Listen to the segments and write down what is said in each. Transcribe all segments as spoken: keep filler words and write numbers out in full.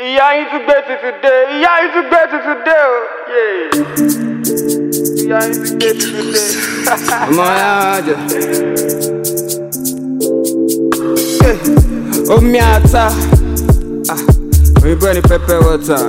Ìyá yín tún gbé tuntun dé, ìyá yín tún gbé tuntun dé o. Ìyá yín tún gbé tuntun dé. Ọmọ ya jẹ. Omi ata, òyìnbó ẹni pepper water.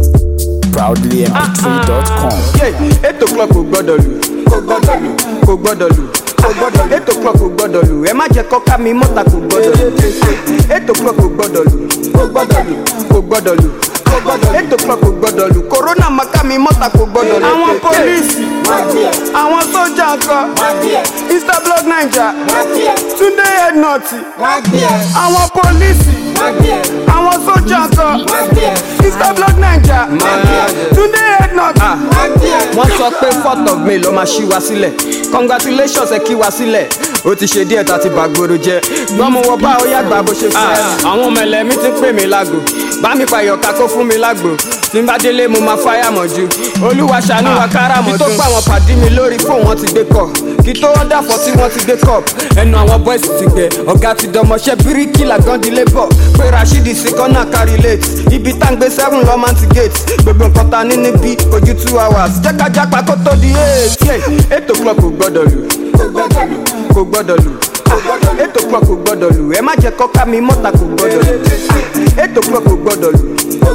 proudly m p three dot com. eight o'clock kò gbọ́dọ̀ lù, kò gbọ́dọ̀ lù, kò gbọ́dọ̀ lù. eight o'clock kò gbọ́dọ̀ lù, ẹ má jẹ́ kọ́ká mi mọ́ta kò gbọ́dọ̀ lù. eight o'clock kò gbọ́dọ̀ lù, kò gbọ́dọ̀ lù, kò gbọ́dọ̀ lù. eight o'clock kò gbọ́dọ̀ lù, corona maka mi mọ́ta kò gbọ́dọ̀ lù. Àwọn pólíìsì, àwọn sójà ńkọ́, Instablog Naija, Túndé Headnut, àwọn pólíìsì, àwọn sójà ńkọ́, Instablog Naija, Túndé Headnut. Wọ́n sọ pé fourth of May ló máa ṣí wa sílẹ̀, congratulations ẹ kí wa sílẹ̀. Ó ti ṣe díẹ̀ tá ti bàgbòrò jẹ́, gbọ́n mo wọ bá ó yàgbà bó ṣe fẹ́. Àwọn ọmọ ẹlẹ́mí ti pè mí lágbo, bá mi pààyàn ká kó fún mi lágbo. Tí n bá délé mo máa fáyà mọ̀jú, Olúwa ṣàánú wa kára mọ̀jú. Kí tó pa àwọn pàdé mi lórí fóun wọn ti gbé kọ̀, kí tó wọ́n dàfọ̀ tí wọ́n ti gbé kọ̀. Ẹnu àwọn boys ti gbẹ, ọ̀gá ti dọmọṣẹ́ bíríkì làgán di labour. Pé Rashidi sí kọ́nà kárí late, ibi tá ń gbé seven lọ́ máa ti gate. Gbogbo nǹkan ta ní níbí ojú two hours, jẹ́ ká jápa kó tó di eight. eight o'clock kò gbọ́dọ̀ lù, kò gbọ́dọ̀ lù. eight o'clock kò gbọ́dọ̀ lù, ẹ má jẹ́ kọ́ká mi mọ́ta kò gbọ́dọ̀ lù. eight o'clock kò gbọ́dọ̀ lù,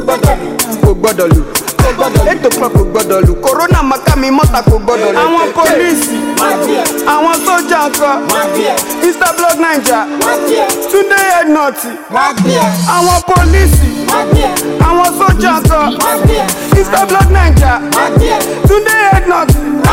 kò gbọ́dọ̀ lù. eight o'clock kò gbọ́dọ̀ lù, corona maka mi mọ́ta kò gbọ́dọ̀ lù. Àwọn pólíìsì, àwọn sójà ńkọ́, Instablog Naija, Túndé Headnut, àwọn pólíìsì, àwọn sójà ńkọ́, Instablog Naija, Túndé Headnut.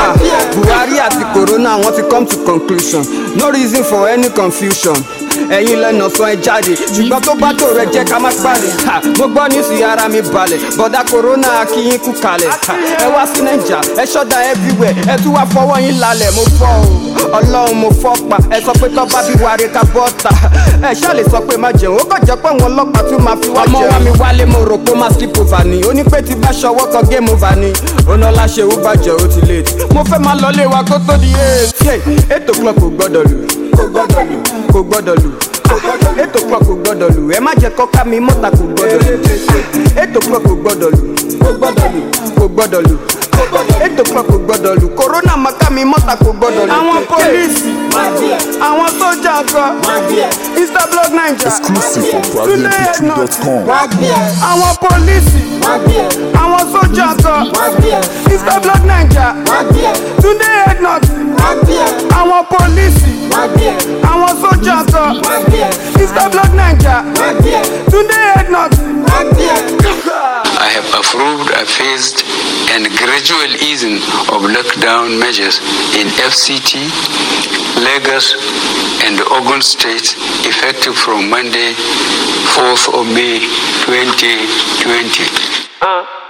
Buhari àti corona wọ́n ti come to conclusion, no reason for any confusion. Ẹ̀yin lẹ́nu sọ ẹ jáde, ṣùgbọ́n tó bá tó rẹ jẹ́ ká má pàdé. Mo gbọ́ nísì ara mi balẹ̀, bọ̀dá corona akínyín kú kalẹ̀. Ẹ wá sí Naija, ẹ ṣọ́dá everywhere, ẹ tún wá fọwọ́ yín lálẹ̀. Mo fọ́ o, Ọlọ́run mo fọ́ pa, ẹ sọ pé tọ́ bá bí wàrí ká bọ́ta. Ẹ ṣáà lè sọ pé má jẹun, ó kàn jẹ́ pé àwọn ọlọ́pàá tún máa fi wá jẹun. Ọmọ wa mi wálé mo rò pé ó máa slip over ni, ó ní pé tí bá ṣọwọ́ kan game over ni. Onála ṣe ó bàjẹ́ ó ti late, mo fẹ́ máa lọlé wa kó tó di eight. eight o'clock kò gbọ́dọ̀ lù, kò gbọ́dọ̀ lù, kò gbọ́dọ̀ lù. eight o'clock kò gbọ́dọ̀ lù, ẹ má jẹ́ kọ́ká mi mọ́ta kò gbọ́dọ̀ lù. eight o'clock kò gbọ́dọ̀ lù, kò gbọ́dọ̀ lù, kò gbọ́dọ̀ lù. eight o'clock kò gbọ́dọ̀ lù, corona maka mi mọ́ta kò gbọ́dọ̀ lù. Àwọn pólíìsì, àwọn sójà ńkọ́, Instablog Naija, Exclusive for proudly m p three dot com. àwọn pólíìsì, àwọn sójà ńkọ́, Instablog Naija, Túndé Headnut, àwọn pólíìsì, àwọn sójà ńkọ́, Instablog Naija, Túndé Headnut. I have approved a phased and gradual easing of lockdown measures in F C T, Lagos, and Ogun states effective from Monday, fourth of May, twenty twenty. Uh.